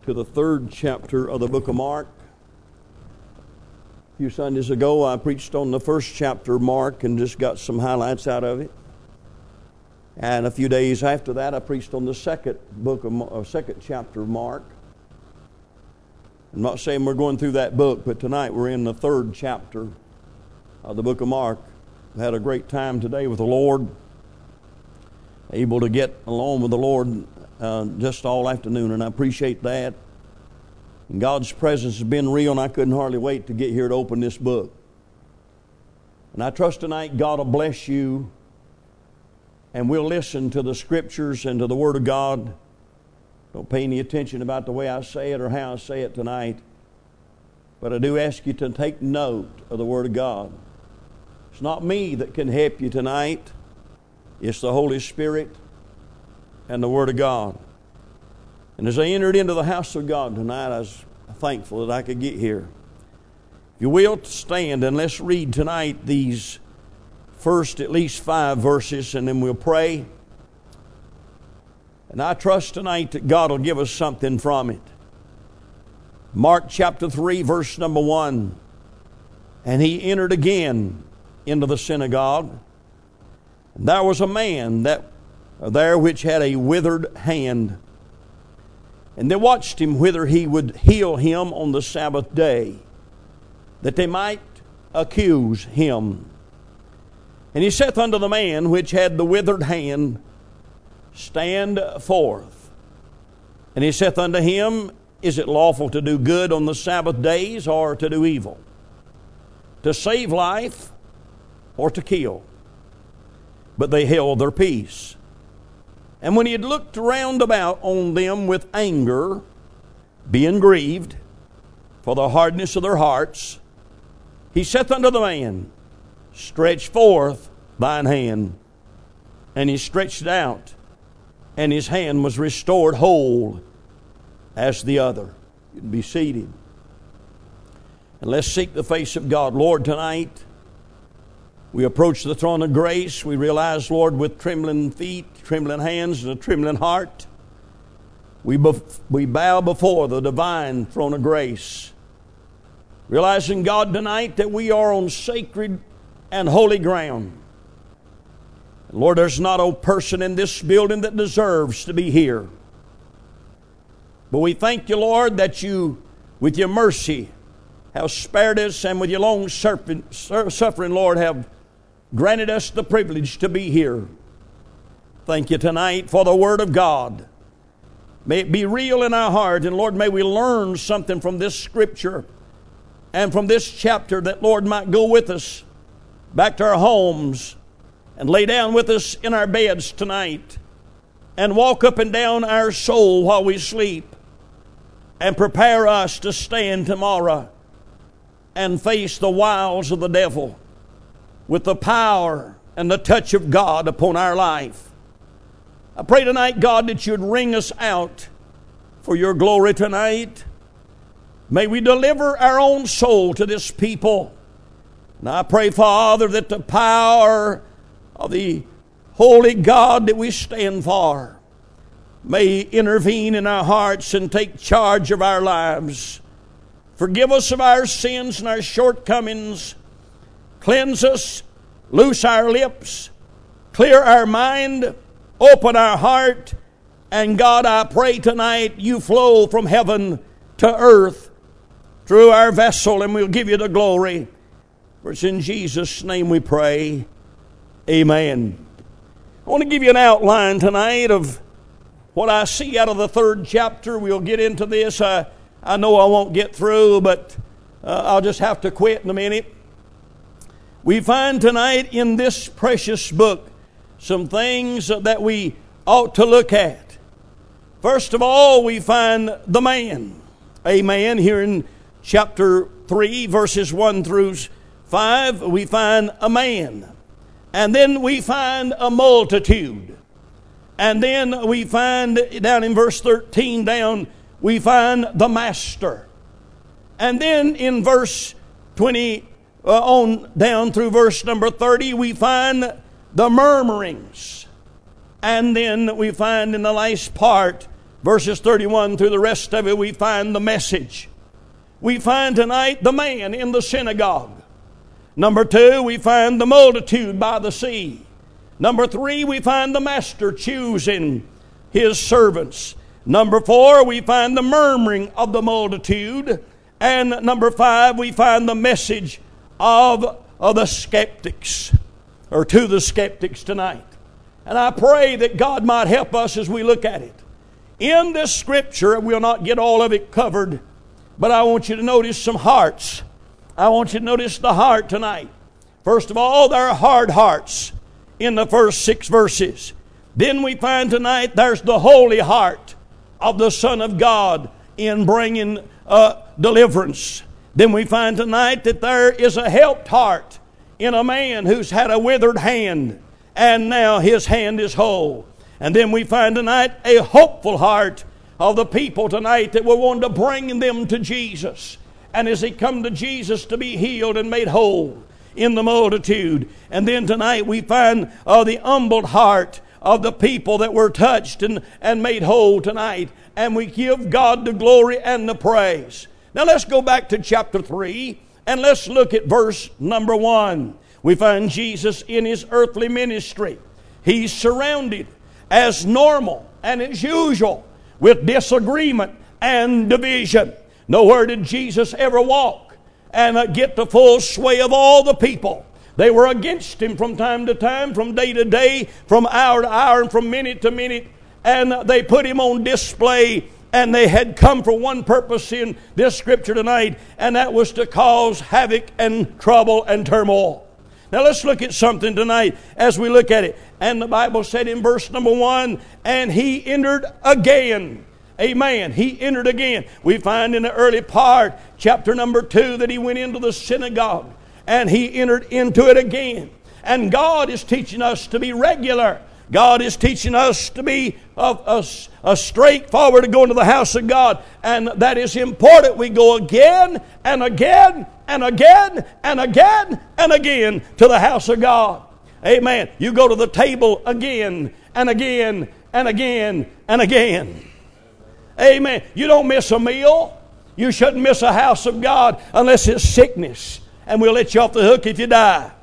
to the 3rd chapter of the book of Mark. A few Sundays ago, I preached on the 1st chapter of Mark and just got some highlights out of it. And a few days after that, I preached on the 2nd chapter of Mark. I'm not saying we're going through that book, but tonight we're in the 3rd chapter of the book of Mark. I had a great time today with the Lord. Able to get along with the Lord just all afternoon, and I appreciate that. And God's presence has been real, and I couldn't hardly wait to get here to open this book. And I trust tonight God will bless you, and we'll listen to the Scriptures and to the Word of God. Don't pay any attention about the way I say it or how I say it tonight, but I do ask you to take note of the Word of God. It's not me that can help you tonight. It's the Holy Spirit and the Word of God. And as I entered into the house of God tonight, I was thankful that I could get here. If you will, stand and let's read tonight these first at least 5 verses, and then we'll pray. And I trust tonight that God will give us something from it. Mark chapter 3, verse number 1. And he entered again into the synagogue. And there was a man there which had a withered hand. And they watched him whether he would heal him on the Sabbath day, that they might accuse him. And he saith unto the man which had the withered hand, Stand forth. And he saith unto him, Is it lawful to do good on the Sabbath days, or to do evil? To save life, or to kill? But they held their peace. And when he had looked round about on them with anger, being grieved for the hardness of their hearts, he saith unto the man, Stretch forth thine hand. And he stretched it out, and his hand was restored whole as the other. You can be seated. And let's seek the face of God. Lord, tonight we approach the throne of grace. We realize, Lord, with trembling feet, trembling hands, and a trembling heart, we bow before the divine throne of grace. Realizing, God, tonight that we are on sacred and holy ground. Lord, there's not a person in this building that deserves to be here. But we thank you, Lord, that you, with your mercy, have spared us, and with your long suffering, Lord, have granted us the privilege to be here. Thank you tonight for the Word of God. May it be real in our heart, and Lord, may we learn something from this Scripture and from this chapter that, Lord, might go with us back to our homes and lay down with us in our beds tonight and walk up and down our soul while we sleep and prepare us to stand tomorrow and face the wiles of the devil with the power and the touch of God upon our life. I pray tonight, God, that you'd wring us out for your glory tonight. May we deliver our own soul to this people. And I pray, Father, that the power of the holy God that we stand for may intervene in our hearts and take charge of our lives. Forgive us of our sins and our shortcomings. Cleanse us, loose our lips, clear our mind, open our heart. And God, I pray tonight you flow from heaven to earth through our vessel, and we'll give you the glory. For it's in Jesus' name we pray. Amen. I want to give you an outline tonight of what I see out of the 3rd chapter. We'll get into this. I know I won't get through, but I'll just have to quit in a minute. We find tonight in this precious book some things that we ought to look at. First of all, we find the man. Amen. Here in chapter 3, verses 1 through 5, we find a man. And then we find a multitude. And then we find, down in verse 13 down, we find the master. And then in verse 20 on down through verse number 30, we find the murmurings. And then we find in the last part verses 31 through the rest of it, we find the message. We find tonight the man in the synagogue. Number 2, we find the multitude by the sea. Number 3, we find the master choosing his servants. Number 4, we find the murmuring of the multitude. And number 5, we find the message of the skeptics, or to the skeptics tonight. And I pray that God might help us as we look at it. In this scripture, we'll not get all of it covered, but I want you to notice some hearts. I want you to notice the heart tonight. First of all, there are hard hearts in the first 6 verses. Then we find tonight there's the holy heart of the Son of God in bringing deliverance. Then we find tonight that there is a helped heart in a man who's had a withered hand, and now his hand is whole. And then we find tonight a hopeful heart of the people tonight that will want to bring them to Jesus. And as they come to Jesus to be healed and made whole in the multitude. And then tonight we find the humbled heart of the people that were touched and made whole tonight. And we give God the glory and the praise. Now let's go back to chapter 3 and let's look at verse number 1. We find Jesus in his earthly ministry. He's surrounded as normal and as usual with disagreement and division. Nowhere did Jesus ever walk and get the full sway of all the people. They were against him from time to time, from day to day, from hour to hour, and from minute to minute. And they put him on display. And they had come for one purpose in this scripture tonight, and that was to cause havoc and trouble and turmoil. Now let's look at something tonight as we look at it. And the Bible said in verse number 1, and he entered again. Amen. He entered again. We find in the early part, chapter number 2, that he went into the synagogue and he entered into it again. And God is teaching us to be regular. God is teaching us to be a straightforward to go into the house of God. And that is important. We go again and again and again and again and again to the house of God. Amen. You go to the table again and again and again and again. Amen. You don't miss a meal. You shouldn't miss a house of God unless it's sickness. And we'll let you off the hook if you die.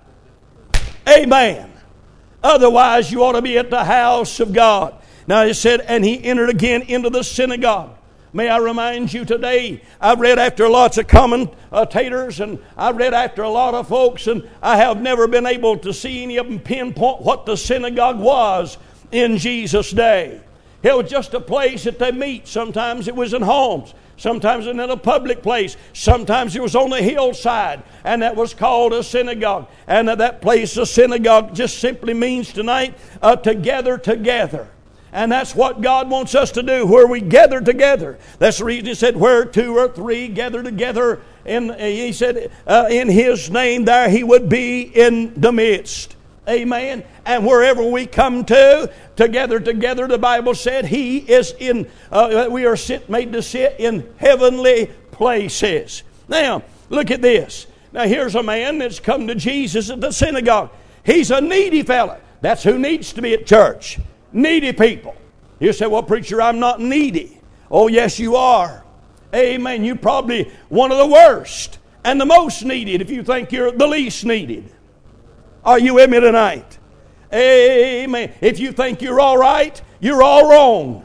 Amen. Otherwise, you ought to be at the house of God. Now it said, and he entered again into the synagogue. May I remind you today, I've read after lots of commentators, and I've read after a lot of folks, and I have never been able to see any of them pinpoint what the synagogue was in Jesus' day. It was just a place that they meet. Sometimes it was in homes. Sometimes in a public place. Sometimes it was on the hillside. And that was called a synagogue. And that place, a synagogue, just simply means tonight to gather together. And that's what God wants us to do, where we gather together. That's the reason He said, where 2 or 3 gather together. He said, in His name there He would be in the midst. Amen. And wherever we come together, the Bible said He is in, we are made to sit in heavenly places. Now, look at this. Now, here's a man that's come to Jesus at the synagogue. He's a needy fella. That's who needs to be at church. Needy people. You say, well, preacher, I'm not needy. Oh, yes, you are. Amen. You're probably one of the worst and the most needed if you think you're the least needed. Are you with me tonight? Amen. If you think you're all right, you're all wrong.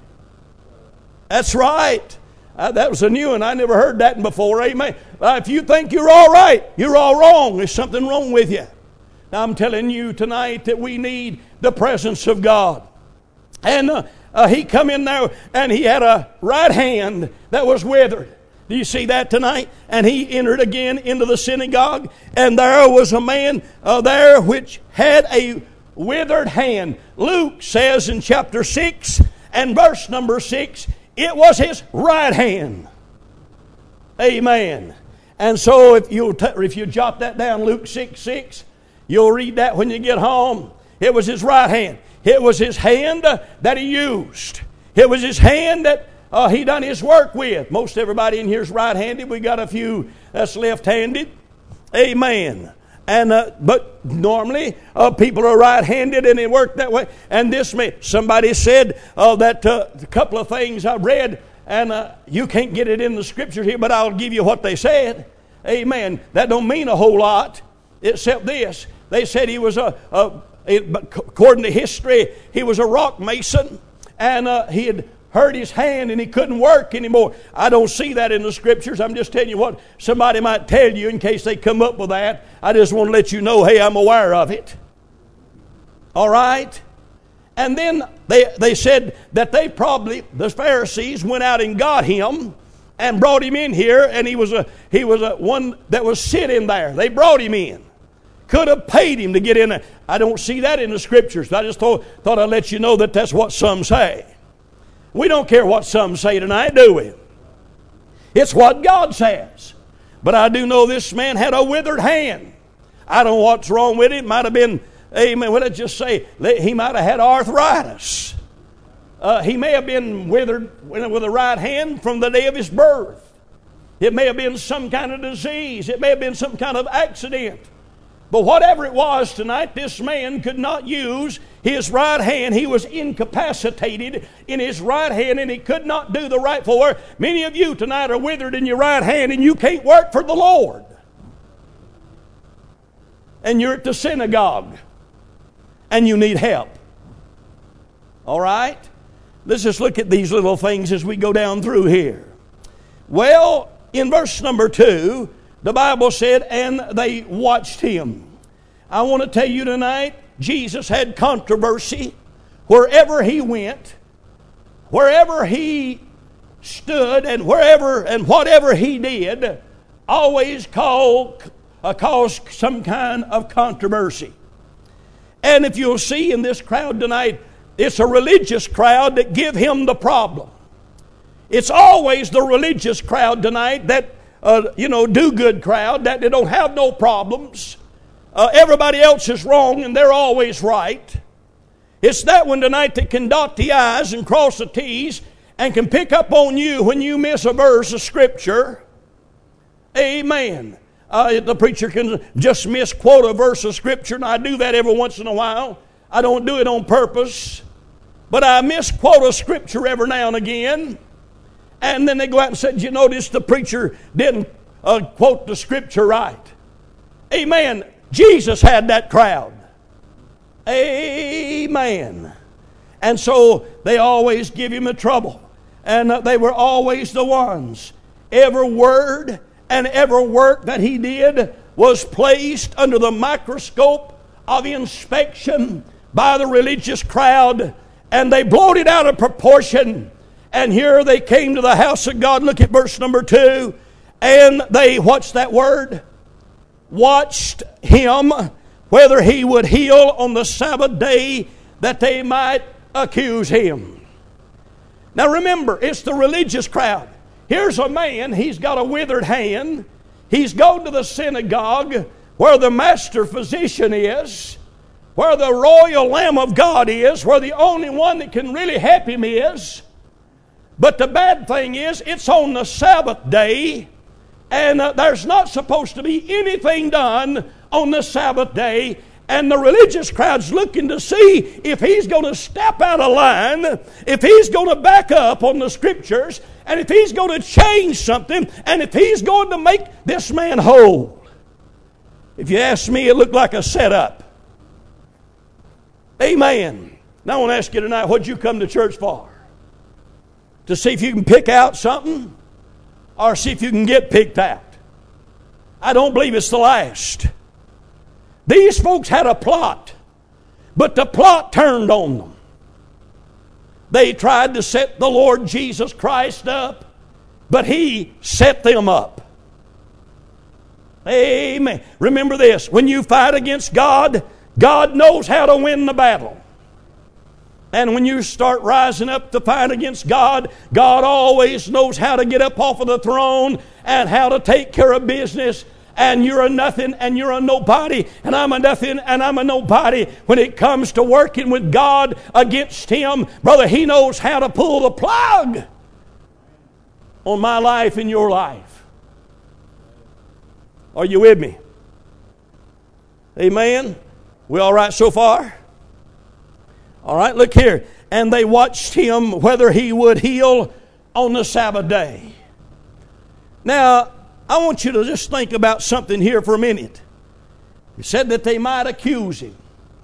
That's right. That was a new one. I never heard that before. Amen. If you think you're all right, you're all wrong. There's something wrong with you. Now I'm telling you tonight that we need the presence of God. And he come in there and he had a right hand that was withered. Do you see that tonight? And he entered again into the synagogue, and there was a man there which had a withered hand. Luke says in chapter 6 and verse number 6, it was his right hand. Amen. And so if you jot that down, Luke 6:6, you'll read that when you get home. It was his right hand. It was his hand that he used. It was his hand that he done his work with. Most everybody in here is right-handed. We got a few that's left-handed. Amen. And but normally people are right-handed and they work that way. And this man, somebody said that a couple of things I read, and you can't get it in the Scriptures here, but I'll give you what they said. Amen. That don't mean a whole lot, except this. They said he was according to history, he was a rock mason, and he had hurt his hand and he couldn't work anymore. I don't see that in the Scriptures. I'm just telling you what somebody might tell you in case they come up with that. I just want to let you know, hey, I'm aware of it. All right? And then they said that the Pharisees went out and got him and brought him in here, and he was a one that was sitting there. They brought him in. Could have paid him to get in there. I don't see that in the Scriptures. I just thought I'd let you know that that's what some say. We don't care what some say tonight, do we? It's what God says. But I do know this man had a withered hand. I don't know what's wrong with it. It might have been, amen, well, let's just say he might have had arthritis. He may have been withered with a right hand from the day of his birth. It may have been some kind of disease. It may have been some kind of accident. But whatever it was tonight, this man could not use his right hand. He was incapacitated in his right hand, and he could not do the rightful work. Many of you tonight are withered in your right hand, and you can't work for the Lord. And you're at the synagogue, and you need help. All right? Let's just look at these little things as we go down through here. Well, in verse number 2, the Bible said, and they watched him. I want to tell you tonight, Jesus had controversy wherever he went, wherever he stood, and wherever and whatever he did, always caused some kind of controversy. And if you'll see in this crowd tonight, it's a religious crowd that give him the problem. It's always the religious crowd tonight that do-good crowd, that they don't have no problems. Everybody else is wrong and they're always right. It's that one tonight that can dot the I's and cross the T's and can pick up on you when you miss a verse of Scripture. Amen. The preacher can just misquote a verse of Scripture, and I do that every once in a while. I don't do it on purpose, but I misquote a Scripture every now and again. And then they go out and say, you notice the preacher didn't quote the Scripture right. Amen. Jesus had that crowd. Amen. And so they always give him a trouble. And they were always the ones. Every word and every work that he did was placed under the microscope of inspection by the religious crowd. And they blowed it out of proportion. And here they came to the house of God. Look at verse number 2. And they, what's that word? Watched him, whether he would heal on the Sabbath day, that they might accuse him. Now remember, it's the religious crowd. Here's a man, he's got a withered hand. He's gone to the synagogue where the master physician is, where the royal Lamb of God is, where the only one that can really help him is. But the bad thing is, it's on the Sabbath day, and there's not supposed to be anything done on the Sabbath day. And the religious crowd's looking to see if he's going to step out of line, if he's going to back up on the Scriptures, and if he's going to change something, and if he's going to make this man whole. If you ask me, it looked like a setup. Amen. Now I want to ask you tonight, what'd you come to church for? To see if you can pick out something, or see if you can get picked out? I don't believe it's the last. These folks had a plot, but the plot turned on them. They tried to set the Lord Jesus Christ up, but He set them up. Amen. Remember this, when you fight against God, God knows how to win the battle. And when you start rising up to fight against God, God always knows how to get up off of the throne and how to take care of business. And you're a nothing and you're a nobody, and I'm a nothing and I'm a nobody. When it comes to working with God against Him, brother, He knows how to pull the plug on my life and your life. Are you with me? Amen. We all right so far? All right, look here. And they watched him whether he would heal on the Sabbath day. Now, I want you to just think about something here for a minute. He said that they might accuse him.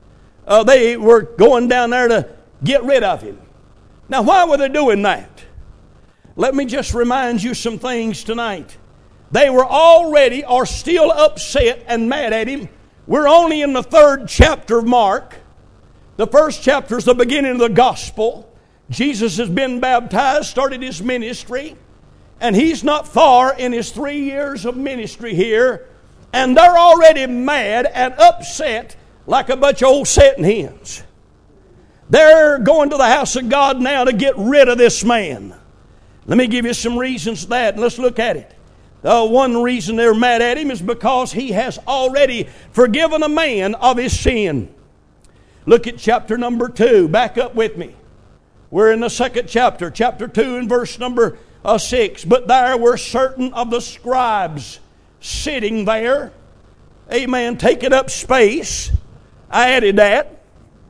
They were going down there to get rid of him. Now, why were they doing that? Let me just remind you some things tonight. They were already or still upset and mad at him. We're only in the 3rd chapter of Mark. The 1st chapter is the beginning of the gospel. Jesus has been baptized, started his ministry, and he's not far in his 3 years of ministry here, and they're already mad and upset like a bunch of old setting hens. They're going to the house of God now to get rid of this man. Let me give you some reasons for that, and let's look at it. One reason they're mad at him is because he has already forgiven a man of his sin. Look at chapter number 2. Back up with me. We're in the 2nd chapter, chapter 2 and verse number 6. But there were certain of the scribes sitting there. Amen. Taking up space. I added that.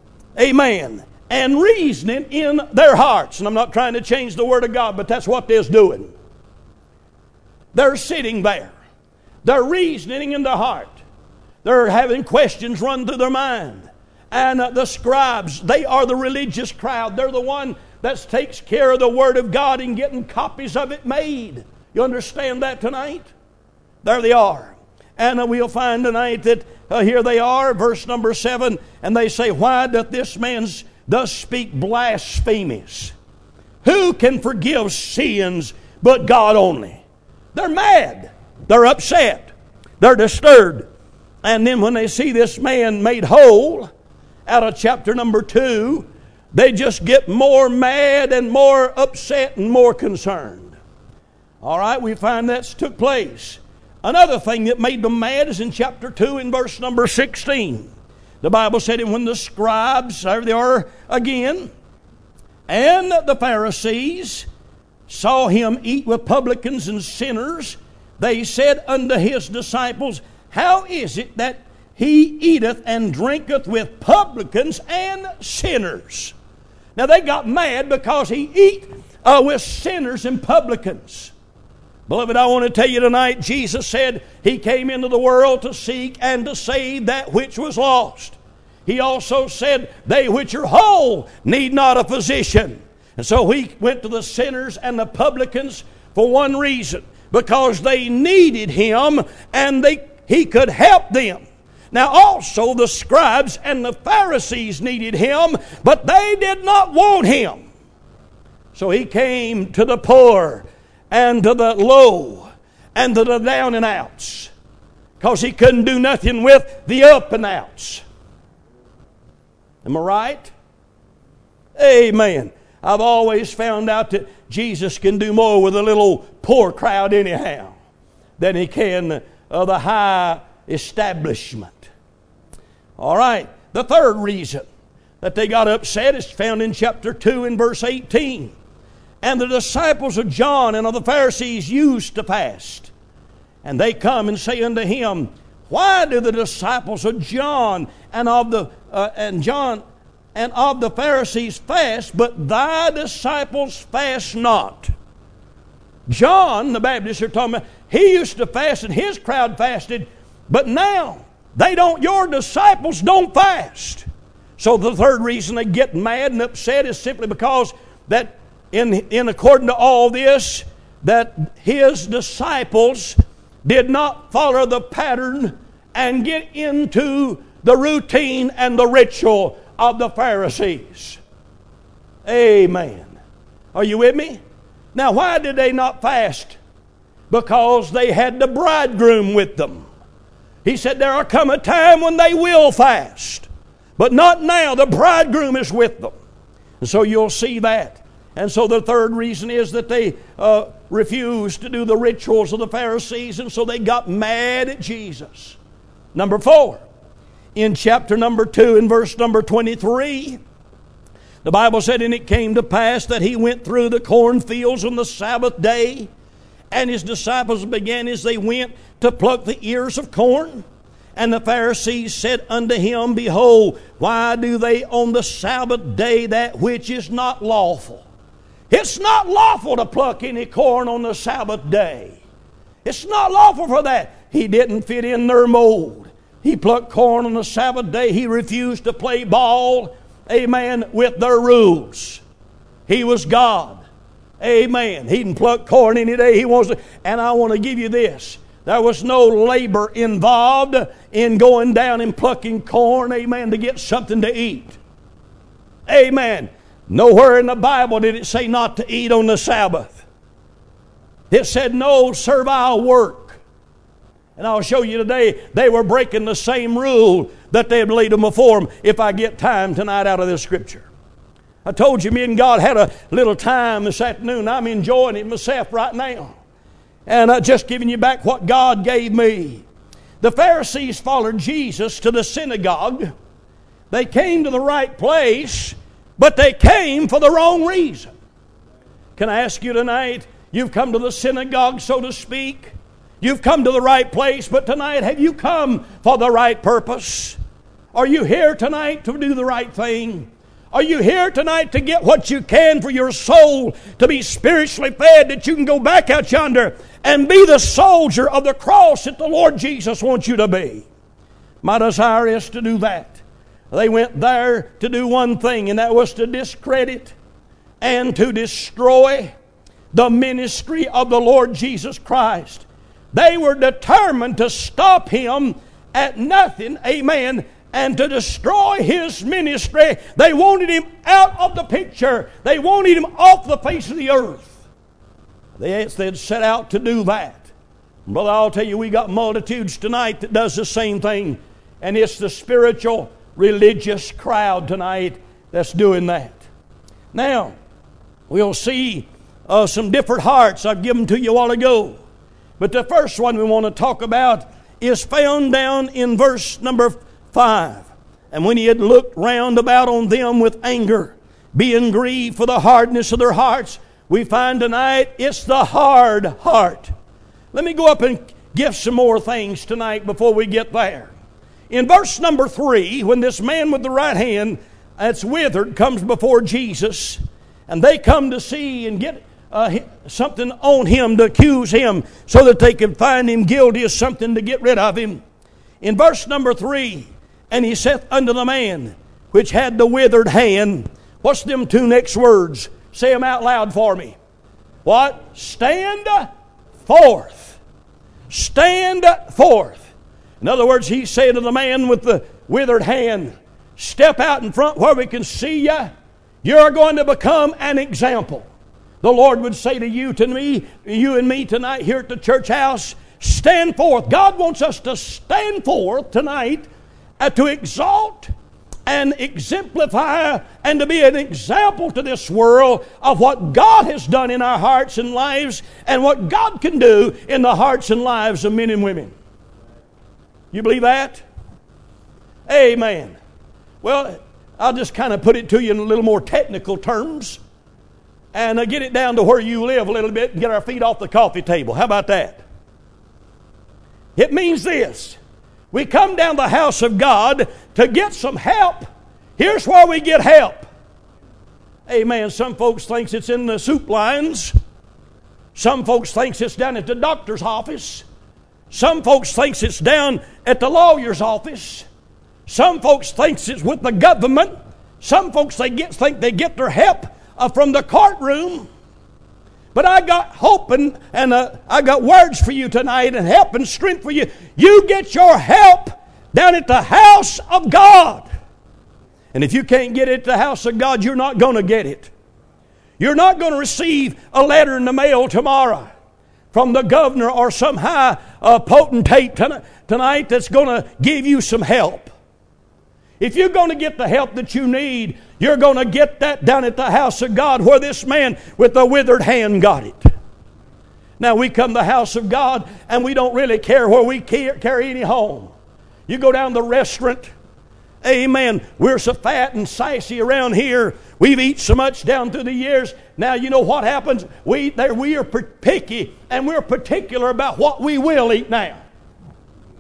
Amen. And reasoning in their hearts. And I'm not trying to change the Word of God, but that's what they're doing. They're sitting there. They're reasoning in their heart. They're having questions run through their mind. And the scribes, they are the religious crowd. They're the one that takes care of the Word of God and getting copies of it made. You understand that tonight? There they are. And we'll find tonight that here they are, verse number 7. And they say, why doth this man thus speak blasphemies? Who can forgive sins but God only? They're mad. They're upset. They're disturbed. And then when they see this man made whole, out of chapter number 2, they just get more mad and more upset and more concerned. All right, we find that's took place. Another thing that made them mad is in chapter 2 in verse number 16. The Bible said, and when the scribes, there they are again, and the Pharisees saw him eat with publicans and sinners, they said unto his disciples, how is it that he eateth and drinketh with publicans and sinners? Now they got mad because he eat with sinners and publicans. Beloved, I want to tell you tonight, Jesus said he came into the world to seek and to save that which was lost. He also said, they which are whole need not a physician. And so he went to the sinners and the publicans for one reason, because they needed him and he could help them. Now also the scribes and the Pharisees needed him, but they did not want him. So he came to the poor and to the low and to the down and outs, because he couldn't do nothing with the up and outs. Am I right? Amen. I've always found out that Jesus can do more with a little poor crowd anyhow than he can the high establishment. All right. The third reason that they got upset is found in chapter 2 and verse 18. And the disciples of John and of the Pharisees used to fast. And they come and say unto him, why do the disciples of John and of the Pharisees fast, but thy disciples fast not? John the Baptist, you're talking about, he used to fast and his crowd fasted, but now they don't. Your disciples don't fast. So the third reason they get mad and upset is simply because that in according to all this, that his disciples did not follow the pattern and get into the routine and the ritual of the Pharisees. Amen. Are you with me? Now, why did they not fast? Because they had the bridegroom with them. He said there will come a time when they will fast, but not now. The bridegroom is with them. And so you'll see that. And so the third reason is that they refused to do the rituals of the Pharisees, and so they got mad at Jesus. Number 4, in chapter number 2 and verse number 23, the Bible said, and it came to pass that he went through the cornfields on the Sabbath day, and his disciples began as they went to pluck the ears of corn. And the Pharisees said unto him, Behold, why do they on the Sabbath day that which is not lawful? It's not lawful to pluck any corn on the Sabbath day. It's not lawful for that. He didn't fit in their mold. He plucked corn on the Sabbath day. He refused to play ball, amen, with their rules. He was God. Amen. He can pluck corn any day he wants to. And I want to give you this. There was no labor involved in going down and plucking corn, amen, to get something to eat. Amen. Nowhere in the Bible did it say not to eat on the Sabbath. It said no servile work. And I'll show you today, they were breaking the same rule that they had laid them before them if I get time tonight out of this scripture. I told you me and God had a little time this afternoon. I'm enjoying it myself right now. And I'm just giving you back what God gave me. The Pharisees followed Jesus to the synagogue. They came to the right place, but they came for the wrong reason. Can I ask you tonight, you've come to the synagogue, so to speak. You've come to the right place, but tonight have you come for the right purpose? Are you here tonight to do the right thing? Are you here tonight to get what you can for your soul to be spiritually fed, that you can go back out yonder and be the soldier of the cross that the Lord Jesus wants you to be? My desire is to do that. They went there to do one thing, and that was to discredit and to destroy the ministry of the Lord Jesus Christ. They were determined to stop Him at nothing, amen, and to destroy His ministry. They wanted Him out of the picture. They wanted Him off the face of the earth. They'd set out to do that. Brother, I'll tell you, we got multitudes tonight that does the same thing. And it's the spiritual, religious crowd tonight that's doing that. Now, we'll see some different hearts. I've given to you a while ago. But the first one we want to talk about is found down in verse number 5. And when he had looked round about on them with anger, being grieved for the hardness of their hearts, we find tonight it's the hard heart. Let me go up and give some more things tonight before we get there. In verse number 3, when this man with the right hand that's withered comes before Jesus, and they come to see and get something on him to accuse him so that they can find him guilty of something to get rid of him. In verse number 3, and he saith unto the man which had the withered hand, what's them two next words? Say them out loud for me. What? Stand forth. Stand forth. In other words, he said to the man with the withered hand, step out in front where we can see you. You're going to become an example. The Lord would say to you, to me, you and me tonight here at the church house, stand forth. God wants us to stand forth tonight to exalt and exemplify and to be an example to this world of what God has done in our hearts and lives and what God can do in the hearts and lives of men and women. You believe that? Amen. Well, I'll just kind of put it to you in a little more technical terms and get it down to where you live a little bit and get our feet off the coffee table. How about that? It means this. We come down the house of God to get some help. Here's where we get help. Amen. Some folks think it's in the soup lines. Some folks think it's down at the doctor's office. Some folks think it's down at the lawyer's office. Some folks think it's with the government. Some folks think they get their help from the courtroom. But I got hope and I got words for you tonight and help and strength for you. You get your help down at the house of God. And if you can't get it at the house of God, you're not going to get it. You're not going to receive a letter in the mail tomorrow from the governor or some high potentate tonight that's going to give you some help. If you're going to get the help that you need, you're going to get that down at the house of God where this man with the withered hand got it. Now we come to the house of God and we don't really care where we carry any home. You go down to the restaurant, amen, we're so fat and sassy around here. We've eaten so much down through the years. Now you know what happens? We are picky and we're particular about what we will eat now.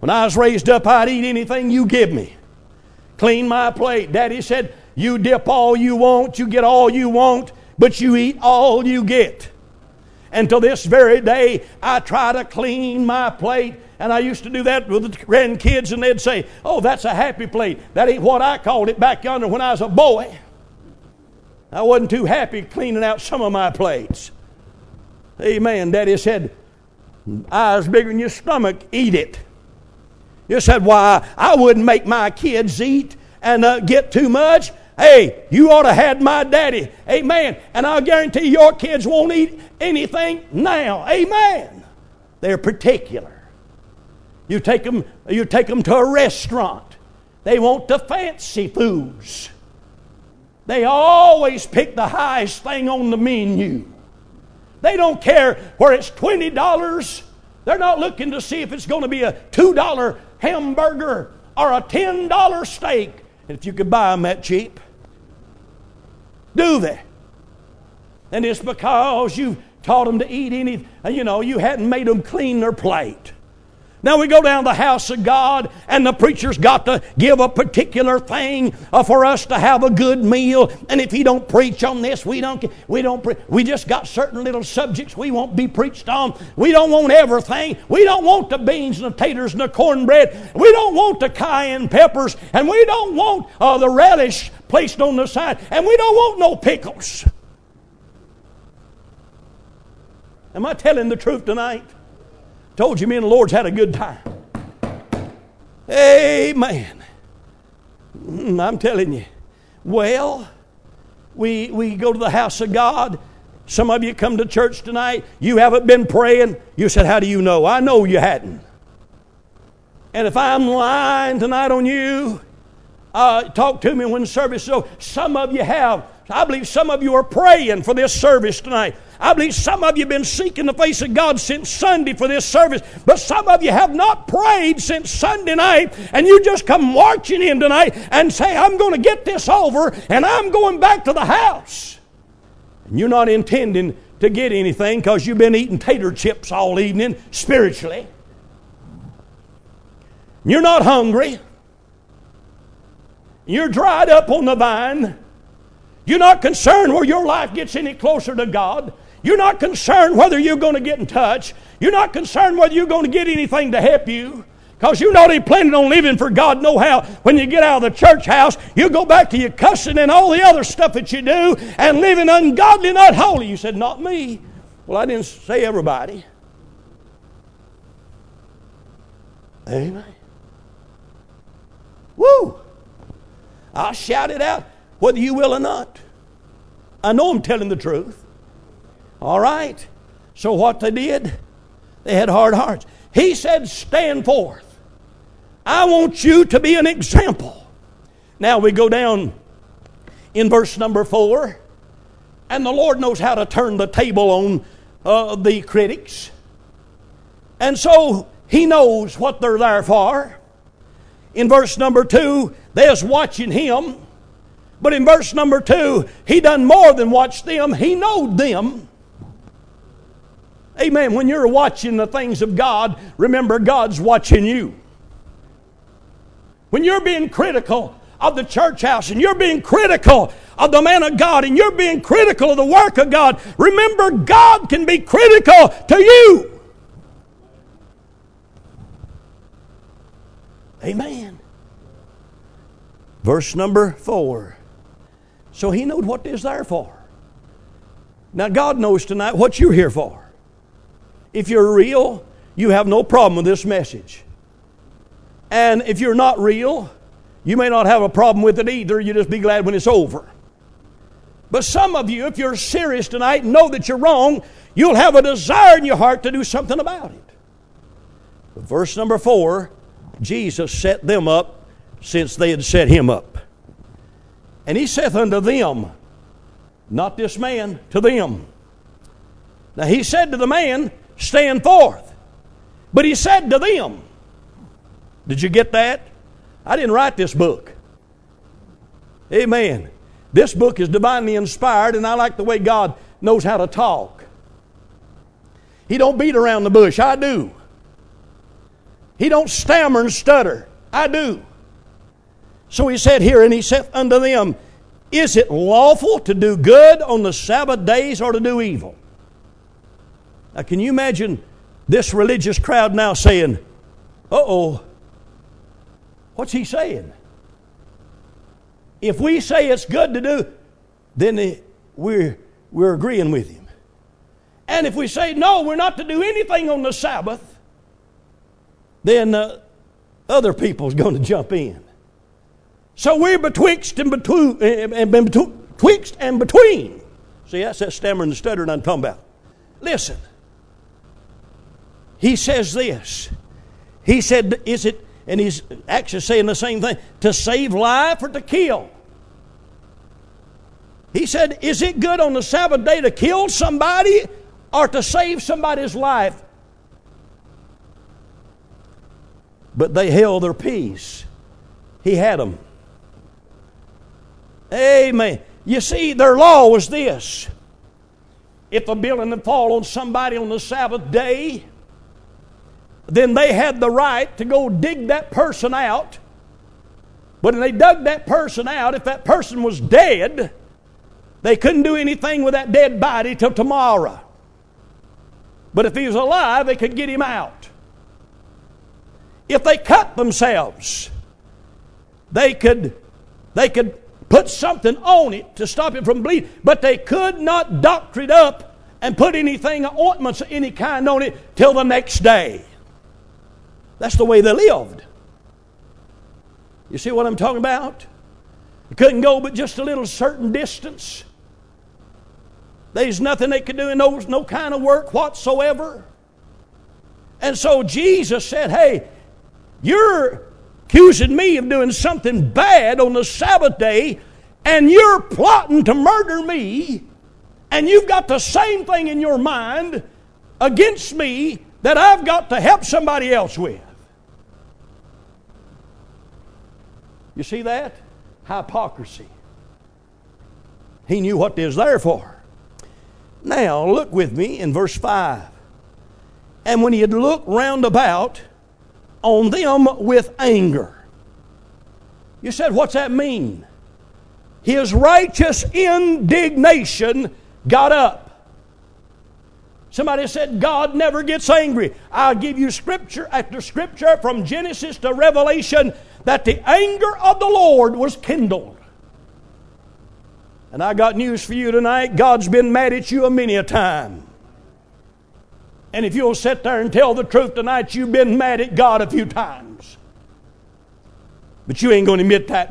When I was raised up, I'd eat anything you give me. Clean my plate. Daddy said, you dip all you want, you get all you want, but you eat all you get. And to this very day, I try to clean my plate. And I used to do that with the grandkids, and they'd say, oh, that's a happy plate. That ain't what I called it back yonder when I was a boy. I wasn't too happy cleaning out some of my plates. Amen. Daddy said, eyes bigger than your stomach, eat it. You said, why, I wouldn't make my kids eat and get too much. Hey, you ought to have had my daddy. Amen. And I'll guarantee your kids won't eat anything now. Amen. They're particular. You take them to a restaurant. They want the fancy foods. They always pick the highest thing on the menu. They don't care where it's $20. They're not looking to see if it's going to be a $2 hamburger or a $10 steak. And if you could buy them that cheap. Do they? And it's because you taught them to eat you hadn't made them clean their plate. Now we go down to the house of God, and the preacher's got to give a particular thing for us to have a good meal. And if he don't preach on this, we just got certain little subjects we won't be preached on. We don't want everything. We don't want the beans and the taters and the cornbread. We don't want the cayenne peppers, and we don't want the relish placed on the side, and we don't want no pickles. Am I telling the truth tonight? Told you me and the Lord's had a good time. Amen. I'm telling you. Well, we go to the house of God. Some of you come to church tonight. You haven't been praying. You said, how do you know? I know you hadn't. And if I'm lying tonight on you, talk to me when the service is over. Some of you have. I believe some of you are praying for this service tonight. I believe some of you have been seeking the face of God since Sunday for this service. But some of you have not prayed since Sunday night. And you just come marching in tonight and say, I'm going to get this over and I'm going back to the house. And you're not intending to get anything because you've been eating tater chips all evening spiritually. You're not hungry. You're dried up on the vine. You're not concerned where your life gets any closer to God. You're not concerned whether you're going to get in touch. You're not concerned whether you're going to get anything to help you. Because you're not even planning on living for God no how. When you get out of the church house, you go back to your cussing and all the other stuff that you do and living ungodly, not holy. You said, not me. Well, I didn't say everybody. Amen. Woo! I'll shout it out whether you will or not. I know I'm telling the truth. All right. So what they did, they had hard hearts. He said, stand forth. I want you to be an example. Now we go down in verse number 4. And the Lord knows how to turn the table on the critics. And so He knows what they're there for. In verse number 2, they was watching Him. But in verse number 2, He done more than watch them. He knowed them. Amen. When you're watching the things of God, remember God's watching you. When you're being critical of the church house and you're being critical of the man of God and you're being critical of the work of God, remember God can be critical to you. Amen. Verse number 4. So He knowed what is there for. Now God knows tonight what you're here for. If you're real, you have no problem with this message. And if you're not real, you may not have a problem with it either. You just be glad when it's over. But some of you, if you're serious tonight and know that you're wrong, you'll have a desire in your heart to do something about it. But verse number 4, Jesus set them up since they had set Him up. And He saith unto them, not this man, to them. Now He said to the man, stand forth. But He said to them, did you get that? I didn't write this book. Amen. This book is divinely inspired, and I like the way God knows how to talk. He don't beat around the bush. I do. He don't stammer and stutter. I do. So he said here, and he said unto them, is it lawful to do good on the Sabbath days or to do evil? Now can you imagine this religious crowd now saying, uh-oh, what's he saying? If we say it's good to do, then we're agreeing with him. And if we say, no, we're not to do anything on the Sabbath, then other people's going to jump in. So we're betwixt and between. See, that's that stammering and stuttering I'm talking about. Listen. He says this. He said, is it, and he's actually saying the same thing, to save life or to kill? He said, is it good on the Sabbath day to kill somebody or to save somebody's life? But they held their peace. He had them. Amen. You see, their law was this. If a building had fallen on somebody on the Sabbath day, then they had the right to go dig that person out. But when they dug that person out, if that person was dead, they couldn't do anything with that dead body till tomorrow. But if he was alive, they could get him out. If they cut themselves, they could put something on it to stop it from bleeding, but they could not doctor it up and put anything, ointments of any kind on it till the next day. That's the way they lived. You see what I'm talking about? They couldn't go but just a little certain distance. There's nothing they could do, and no kind of work whatsoever. And so Jesus said, hey, you're accusing me of doing something bad on the Sabbath day, and you're plotting to murder me, and you've got the same thing in your mind against me that I've got to help somebody else with. You see that? Hypocrisy. He knew what they was there for. Now, look with me in verse 5. And when he had looked round about on them with anger. You said, what's that mean? His righteous indignation got up. Somebody said, God never gets angry. I'll give you scripture after scripture from Genesis to Revelation that the anger of the Lord was kindled. And I got news for you tonight. God's been mad at you a many a time. And if you'll sit there and tell the truth tonight, you've been mad at God a few times. But you ain't going to admit that.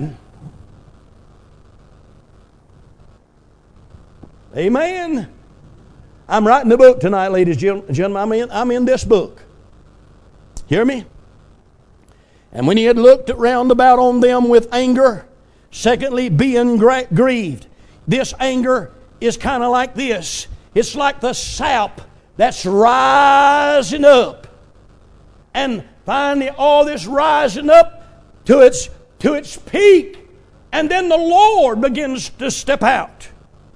Amen. I'm writing the book tonight, ladies and gentlemen. I'm in this book. Hear me? And when he had looked round about on them with anger, secondly, being grieved. This anger is kind of like this. It's like the sap that's rising up. And finally all this rising up to its peak. And then the Lord begins to step out.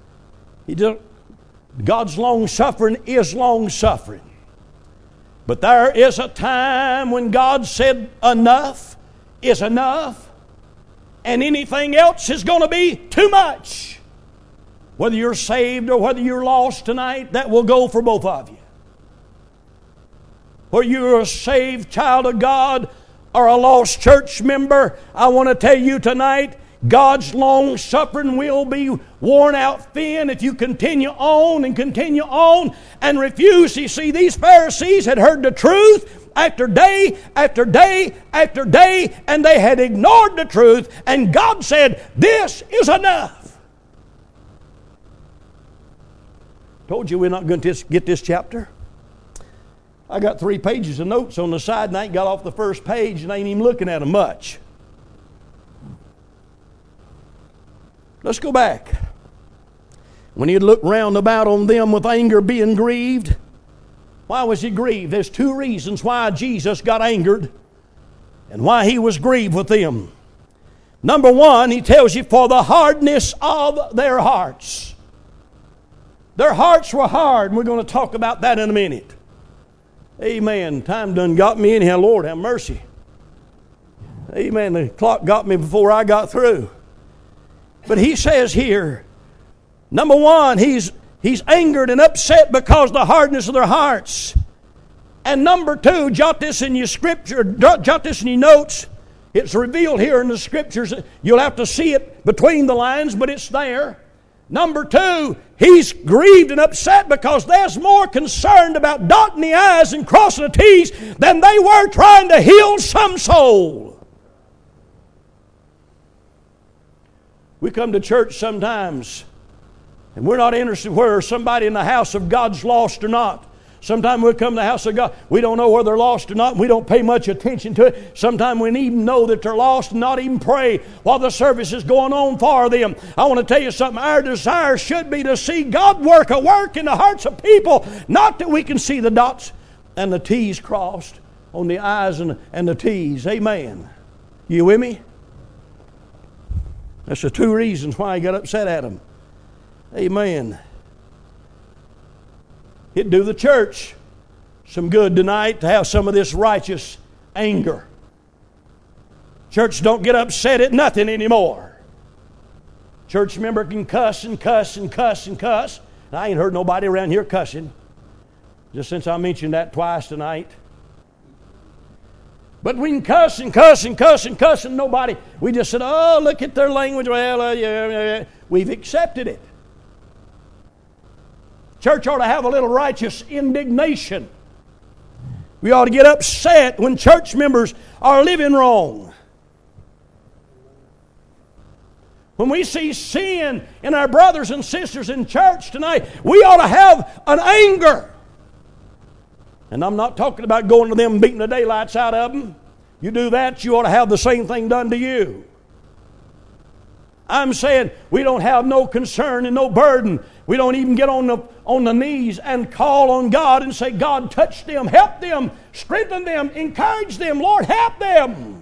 God's long-suffering is long-suffering. But there is a time when God said enough is enough. And anything else is going to be too much. Whether you're saved or whether you're lost tonight, that will go for both of you. Whether you're a saved child of God or a lost church member, I want to tell you tonight, God's long-suffering will be worn out thin if you continue on and refuse. You see, these Pharisees had heard the truth after day after day after day, and they had ignored the truth, and God said, this is enough. Told you we're not going to get this chapter. I got 3 pages of notes on the side, and I ain't got off the first page, and I ain't even looking at them much. Let's go back. When he had looked round about on them with anger, being grieved. Why was he grieved? There's 2 reasons why Jesus got angered and why he was grieved with them. Number 1, he tells you, for the hardness of their hearts. Their hearts were hard, and we're going to talk about that in a minute. Amen. Time done got me anyhow. Lord, have mercy. Amen. The clock got me before I got through. But he says here, number one, he's angered and upset because of the hardness of their hearts. And number two, jot this in your scripture, jot this in your notes. It's revealed here in the scriptures. You'll have to see it between the lines, but it's there. Number two, he's grieved and upset because they're more concerned about dotting the I's and crossing the T's than they were trying to heal some soul. We come to church sometimes and we're not interested whether somebody in the house of God's lost or not. Sometimes we come to the house of God, we don't know whether they're lost or not, and we don't pay much attention to it. Sometimes we even know that they're lost and not even pray while the service is going on for them. I want to tell you something. Our desire should be to see God work a work in the hearts of people, not that we can see the dots and the T's crossed on the I's and the T's. Amen. You with me? That's the two reasons why he got upset at him. Amen. It'd do the church some good tonight to have some of this righteous anger. Church don't get upset at nothing anymore. Church member can cuss and cuss and cuss and cuss. And I ain't heard nobody around here cussing, just since I mentioned that twice tonight. But we can cuss and cuss and cuss and cuss and nobody. We just said, oh, look at their language. Well, yeah. We've accepted it. Church ought to have a little righteous indignation. We ought to get upset when church members are living wrong. When we see sin in our brothers and sisters in church tonight, we ought to have an anger. And I'm not talking about going to them and beating the daylights out of them. You do that, you ought to have the same thing done to you. I'm saying we don't have no concern and no burden. We don't even get on the knees and call on God and say, God, touch them, help them, strengthen them, encourage them. Lord, help them.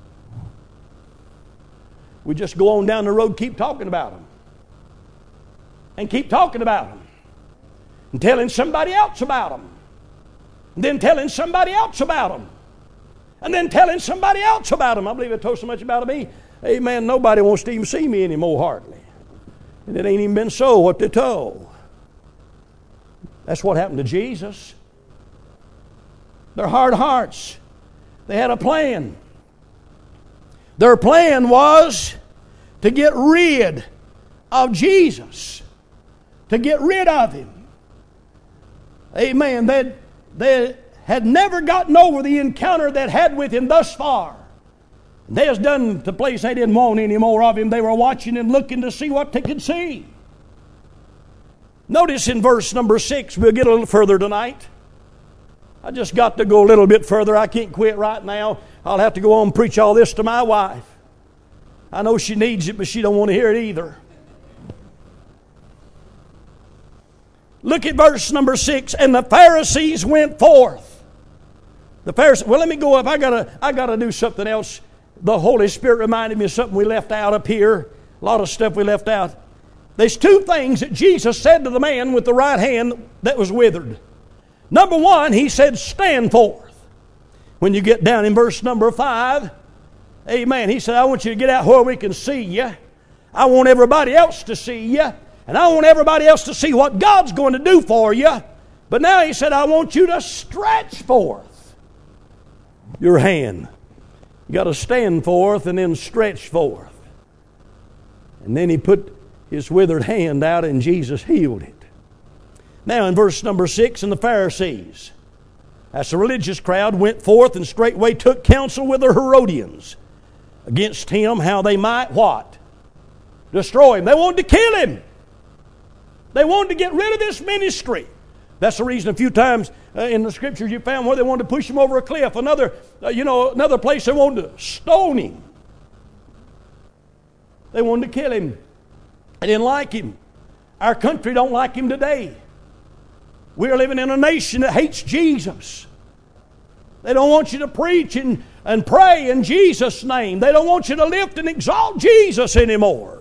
We just go on down the road, keep talking about them. And keep talking about them. And telling somebody else about them. And then telling somebody else about them. And then telling somebody else about them. I believe it told so much about me. Amen. Nobody wants to even see me anymore, hardly. And it ain't even been so what they told. That's what happened to Jesus. Their hard hearts. They had a plan. Their plan was to get rid of Jesus. To get rid of Him. Amen. They had never gotten over the encounter they'd had with Him thus far. They was done to the place they didn't want any more of Him. They were watching and looking to see what they could see. Notice in verse number 6, we'll get a little further tonight. I just got to go a little bit further. I can't quit right now. I'll have to go on and preach all this to my wife. I know she needs it, but she don't want to hear it either. Look at verse number 6. And the Pharisees went forth. The Pharisees. Well, let me go up. I gotta do something else. The Holy Spirit reminded me of something we left out up here. A lot of stuff we left out. There's two things that Jesus said to the man with the right hand that was withered. Number one, He said, stand forth. When you get down in verse number 5, amen, He said, I want you to get out where we can see you. I want everybody else to see you. And I want everybody else to see what God's going to do for you. But now He said, I want you to stretch forth your hand. You got to stand forth and then stretch forth. And then He put His withered hand out and Jesus healed it. Now in verse number 6, and the Pharisees, as the religious crowd, went forth and straightway took counsel with the Herodians against Him, how they might what? Destroy Him. They wanted to kill Him. They wanted to get rid of this ministry. That's the reason a few times in the Scriptures you found where they wanted to push Him over a cliff. Another place they wanted to stone Him. They wanted to kill Him. They didn't like Him. Our country don't like Him today. We're living in a nation that hates Jesus. They don't want you to preach and pray in Jesus' name. They don't want you to lift and exalt Jesus anymore.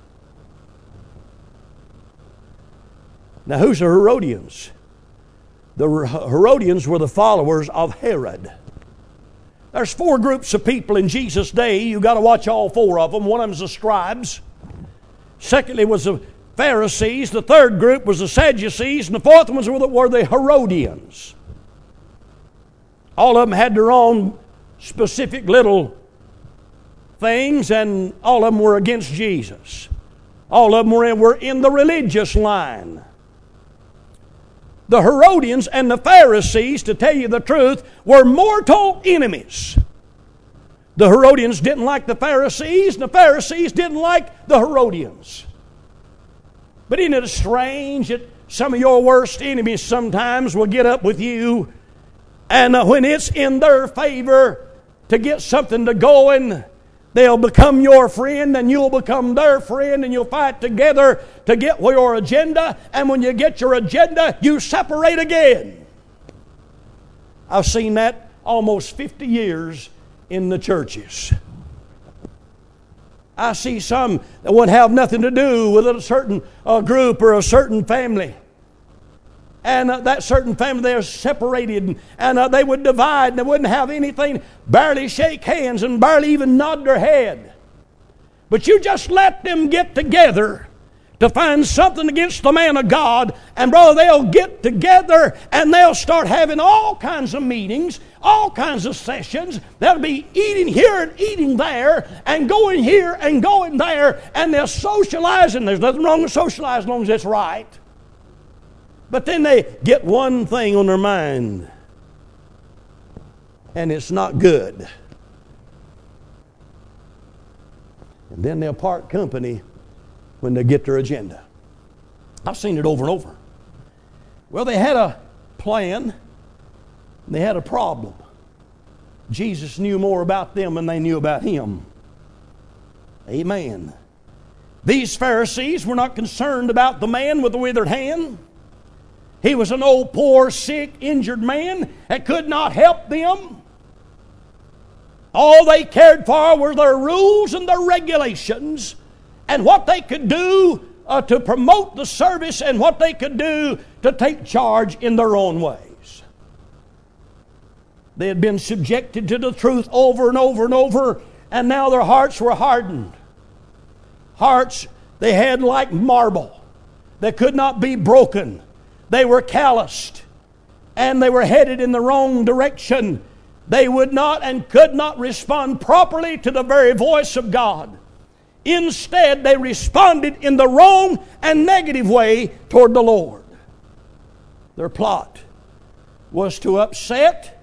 Now, who's the Herodians? The Herodians were the followers of Herod. There's 4 groups of people in Jesus' day. You've got to watch all 4 of them. One of them is the scribes. Secondly was the Pharisees. The third group was the Sadducees. And the fourth ones were the Herodians. All of them had their own specific little things, and all of them were against Jesus. All of them were in the religious line. The Herodians and the Pharisees, to tell you the truth, were mortal enemies. The Herodians didn't like the Pharisees, and the Pharisees didn't like the Herodians. But isn't it strange that some of your worst enemies sometimes will get up with you, and when it's in their favor to get something to going, they'll become your friend and you'll become their friend, and you'll fight together to get your agenda. And when you get your agenda, you separate again. I've seen that almost 50 years in the churches. I see some that would have nothing to do with a certain group or a certain family. And that certain family, they're separated, and they would divide, and they wouldn't have anything, barely shake hands and barely even nod their head. But you just let them get together to find something against the man of God, and brother, they'll get together and they'll start having all kinds of meetings, all kinds of sessions. They'll be eating here and eating there, and going here and going there, and they'll socialize, and there's nothing wrong with socializing as long as it's right. But then they get one thing on their mind, and it's not good. And then they'll part company when they get their agenda. I've seen it over and over. Well, they had a plan, and they had a problem. Jesus knew more about them than they knew about Him. Amen. These Pharisees were not concerned about the man with the withered hand. He was an old, poor, sick, injured man that could not help them. All they cared for were their rules and their regulations, and what they could do to promote the service, and what they could do to take charge in their own ways. They had been subjected to the truth over and over and over, and now their hearts were hardened. Hearts they had like marble that could not be broken. They were calloused, and they were headed in the wrong direction. They would not and could not respond properly to the very voice of God. Instead, they responded in the wrong and negative way toward the Lord. Their plot was to upset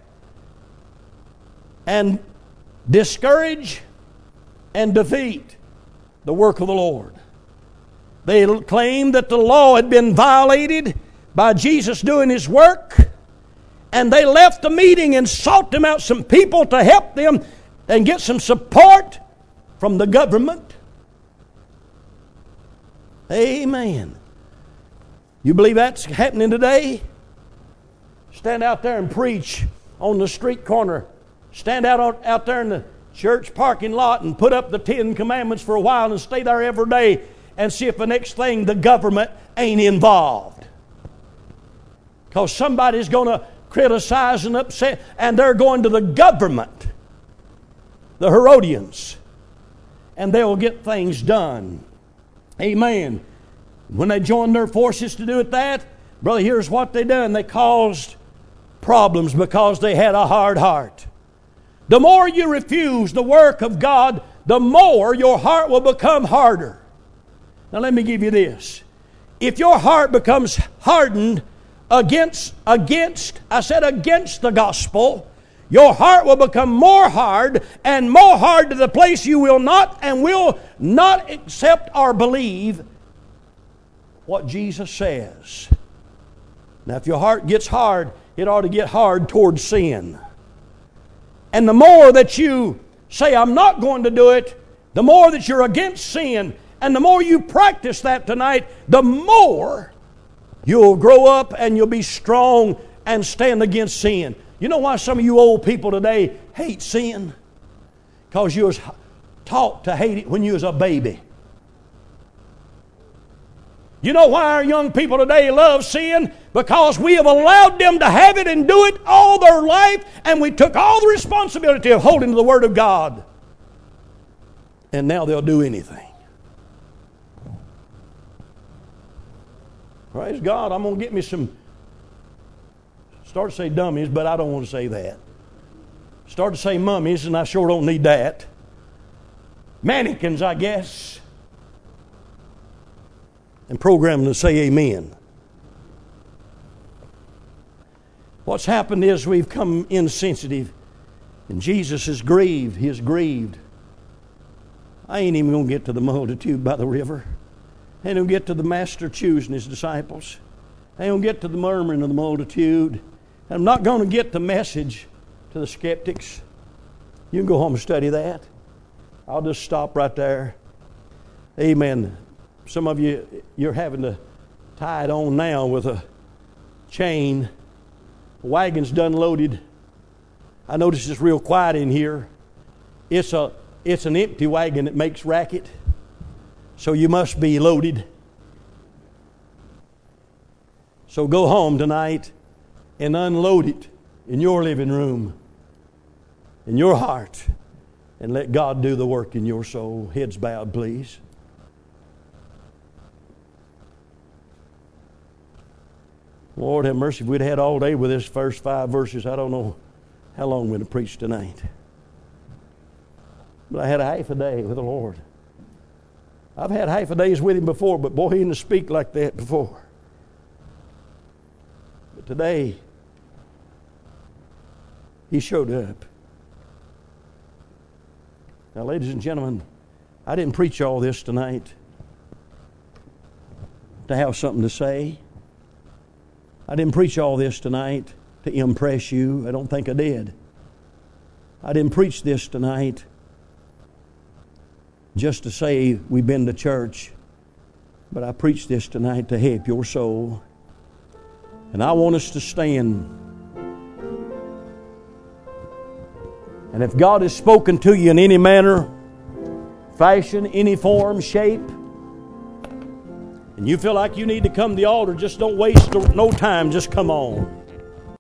and discourage and defeat the work of the Lord. They claimed that the law had been violated by Jesus doing His work, and they left the meeting and sought them out some people to help them and get some support from the government. Amen. You believe that's happening today? Stand out there and preach on the street corner. Stand out there in the church parking lot and put up the 10 Commandments for a while and stay there every day and see if the next thing the government ain't involved. Because somebody's going to criticize and upset, and they're going to the government, the Herodians, and they will get things done. Amen. When they joined their forces to do it that, brother, here's what they done. They caused problems because they had a hard heart. The more you refuse the work of God, the more your heart will become harder. Now let me give you this. If your heart becomes hardened against the gospel, your heart will become more hard and more hard to the place you will not accept or believe what Jesus says. Now, if your heart gets hard, it ought to get hard towards sin. And the more that you say, I'm not going to do it, the more that you're against sin, and the more you practice that tonight, the more you'll grow up and you'll be strong and stand against sin. You know why some of you old people today hate sin? Because you was taught to hate it when you was a baby. You know why our young people today love sin? Because we have allowed them to have it and do it all their life, and we took all the responsibility of holding to the Word of God. And now they'll do anything. Praise God, I'm going to get me some, start to say dummies, but I don't want to say that. Start to say mummies, and I sure don't need that. Mannequins, I guess. And program them to say amen. What's happened is we've come insensitive, and Jesus is grieved. He is grieved. I ain't even going to get to the multitude by the river. I ain't going to get to the Master choosing His disciples. I ain't going to get to the murmuring of the multitude. And I'm not going to get the message to the skeptics. You can go home and study that. I'll just stop right there. Amen. Some of you, you're having to tie it on now with a chain. The wagon's done loaded. I notice it's real quiet in here. It's an empty wagon that makes racket. So you must be loaded. So go home tonight and unload it in your living room, in your heart, and let God do the work in your soul. Heads bowed, please. Lord have mercy, if we'd had all day with this first 5 verses, I don't know how long we'd have preached tonight. But I had a half a day with the Lord. I've had half a days with Him before, but boy, He didn't speak like that before. But today, He showed up. Now, ladies and gentlemen, I didn't preach all this tonight to have something to say. I didn't preach all this tonight to impress you. I don't think I did. I didn't preach this tonight just to say we've been to church. But I preached this tonight to help your soul. And I want us to stand. And if God has spoken to you in any manner, fashion, any form, shape, and you feel like you need to come to the altar, just don't waste no time. Just come on.